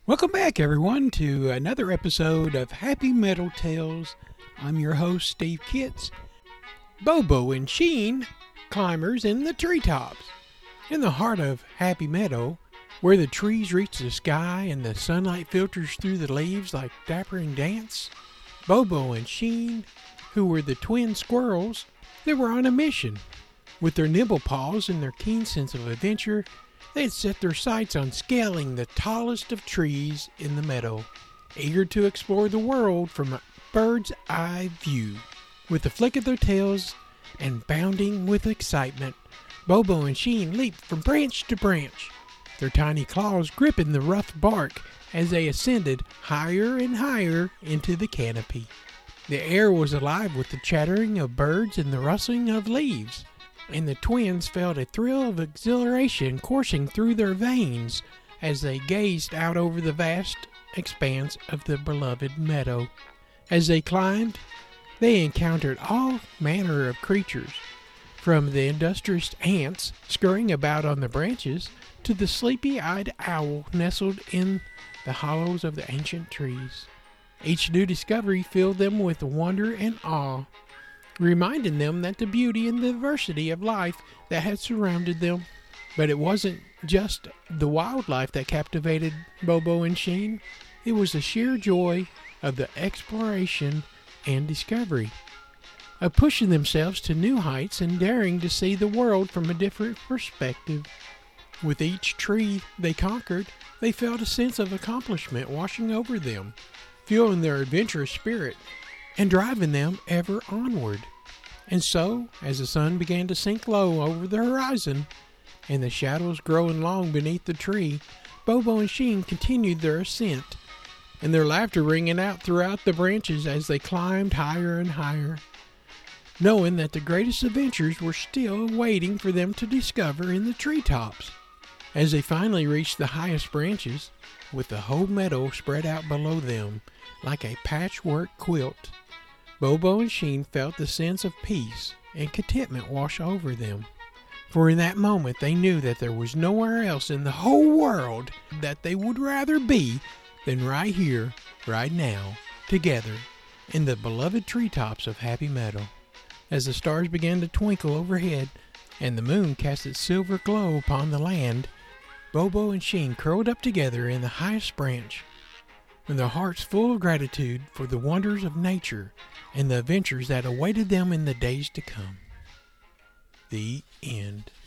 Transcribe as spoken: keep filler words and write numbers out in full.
Welcome back, everyone, to another episode of Happy Meadow Tales. I'm your host, Steve Kitts. Bobo and Sheen, climbers in the treetops. In the heart of Happy Meadow, where the trees reach the sky and the sunlight filters through the leaves like dappering dance, Bobo and Sheen, who were the twin squirrels, they were on a mission. With their nimble paws and their keen sense of adventure, they had set their sights on scaling the tallest of trees in the meadow, eager to explore the world from a bird's eye view. With a flick of their tails and bounding with excitement, Bobo and Sheen leaped from branch to branch, their tiny claws gripping the rough bark as they ascended higher and higher into the canopy. The air was alive with the chattering of birds and the rustling of leaves, and the twins felt a thrill of exhilaration coursing through their veins as they gazed out over the vast expanse of the beloved meadow. As they climbed, they encountered all manner of creatures, from the industrious ants scurrying about on the branches to the sleepy-eyed owl nestled in the hollows of the ancient trees. Each new discovery filled them with wonder and awe, reminding them that the beauty and the diversity of life that had surrounded them. But it wasn't just the wildlife that captivated Bobo and Sheen. It was the sheer joy of the exploration and discovery, of pushing themselves to new heights and daring to see the world from a different perspective. With each tree they conquered, they felt a sense of accomplishment washing over them, fueling their adventurous spirit and driving them ever onward. And so, as the sun began to sink low over the horizon, and the shadows growing long beneath the tree, Bobo and Sheen continued their ascent, and their laughter ringing out throughout the branches as they climbed higher and higher, knowing that the greatest adventures were still waiting for them to discover in the treetops. As they finally reached the highest branches, with the whole meadow spread out below them like a patchwork quilt, Bobo and Sheen felt the sense of peace and contentment wash over them. For in that moment they knew that there was nowhere else in the whole world that they would rather be than right here, right now, together, in the beloved treetops of Happy Meadow. As the stars began to twinkle overhead, and the moon cast its silver glow upon the land, Bobo and Sheen curled up together in the highest branch, with their hearts full of gratitude for the wonders of nature and the adventures that awaited them in the days to come. The end.